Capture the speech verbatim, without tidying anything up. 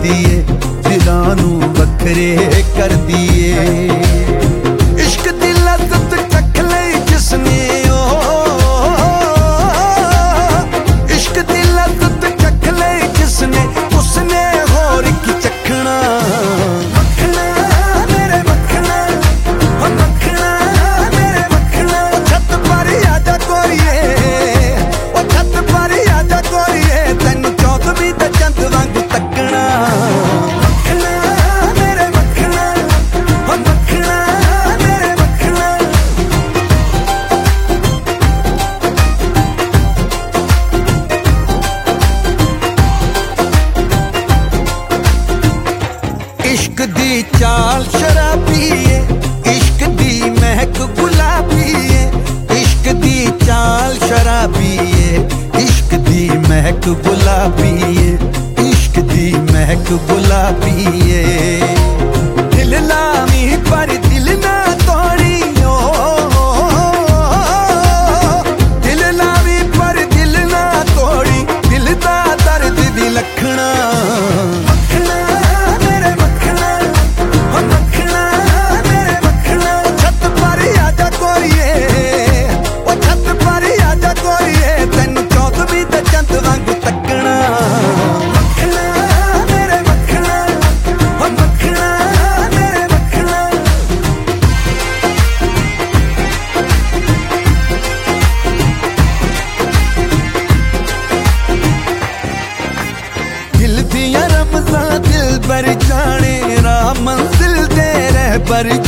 करदी ए, दिलां नूं वखरे करदी ए। इश्क दी लज़्ज़त चख लई जिसने ओ, इश्क दी लज़्ज़त चख लई जिसने, उसने होर की चखना। इश्क दी चाल शराबी है, इश्क दी महक गुलाबी है। इश्क दी चाल शराबी है, इश्क दी महक गुलाबी है। इश्क दी महक गुलाबी है। दिल लावी पर दिल ना तोड़ी ओ, दिल लावी पर दिल ना तोड़ी, दिल दा दर्द दी लखना। दिल दियां रमज़ां दिल बर जाने, राह मंजिल दे रहबर